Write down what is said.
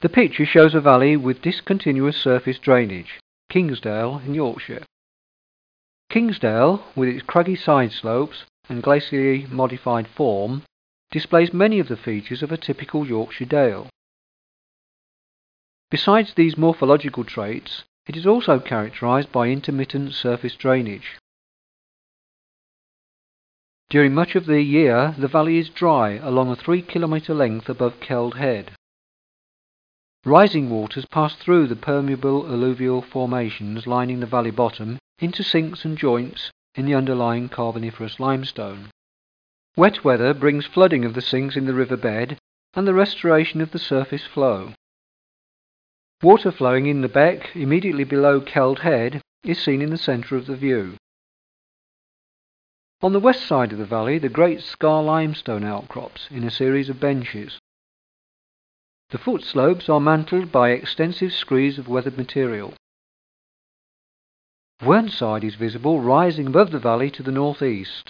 The picture shows a valley with discontinuous surface drainage, Kingsdale in Yorkshire. Kingsdale, with its craggy side slopes and glacially modified form, displays many of the features of a typical Yorkshire dale. Besides these morphological traits, it is also characterised by intermittent surface drainage. During much of the year, the valley is dry along a 3-kilometre length above Keld Head. Rising waters pass through the permeable alluvial formations lining the valley bottom into sinks and joints in the underlying Carboniferous limestone. Wet weather brings flooding of the sinks in the river bed and the restoration of the surface flow. Water flowing in the beck immediately below Keld Head is seen in the centre of the view. On the west side of the valley, the great scar limestone outcrops in a series of benches. The foot slopes are mantled by extensive screes of weathered material. Whernside is visible rising above the valley to the northeast.